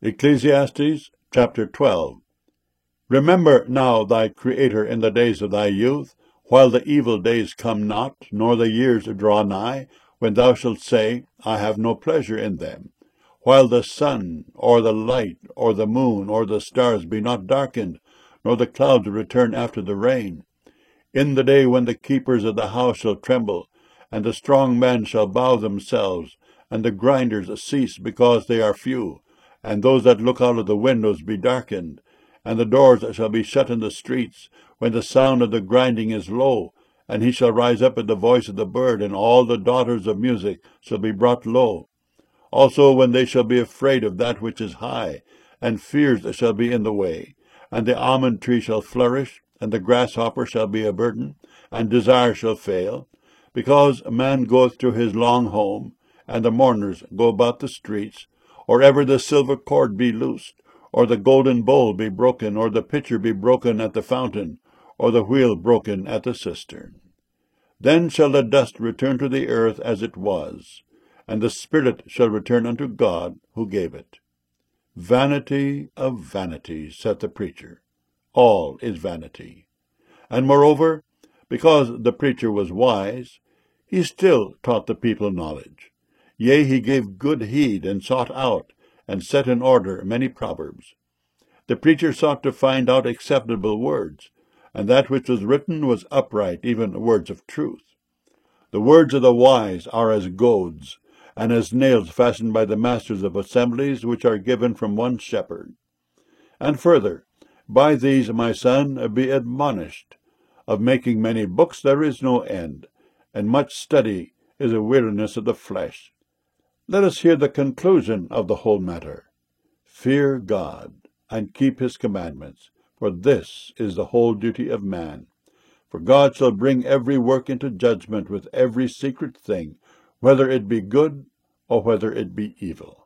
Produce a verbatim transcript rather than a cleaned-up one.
Ecclesiastes chapter twelve. Remember now thy Creator in the days of thy youth, while the evil days come not, nor the years draw nigh, when thou shalt say, I have no pleasure in them. While the sun, or the light, or the moon, or the stars be not darkened, nor the clouds return after the rain. In the day when the keepers of the house shall tremble, and the strong men shall bow themselves, and the grinders cease because they are few, and those that look out of the windows be darkened, and the doors that shall be shut in the streets, when the sound of the grinding is low, and he shall rise up at the voice of the bird, and all the daughters of music shall be brought low. Also when they shall be afraid of that which is high, and fears that shall be in the way, and the almond tree shall flourish, and the grasshopper shall be a burden, and desire shall fail, because a man goeth to his long home, and the mourners go about the streets, or ever the silver cord be loosed, or the golden bowl be broken, or the pitcher be broken at the fountain, or the wheel broken at the cistern. Then shall the dust return to the earth as it was, and the spirit shall return unto God who gave it. Vanity of vanities, saith the preacher. All is vanity. And moreover, because the preacher was wise, he still taught the people knowledge. Yea, he gave good heed, and sought out, and set in order many proverbs. The preacher sought to find out acceptable words, and that which was written was upright, even words of truth. The words of the wise are as goads, and as nails fastened by the masters of assemblies, which are given from one shepherd. And further, by these, my son, be admonished. Of making many books there is no end, and much study is a weariness of the flesh. Let us hear the conclusion of the whole matter. Fear God, and keep his commandments, for this is the whole duty of man. For God shall bring every work into judgment with every secret thing, whether it be good or whether it be evil.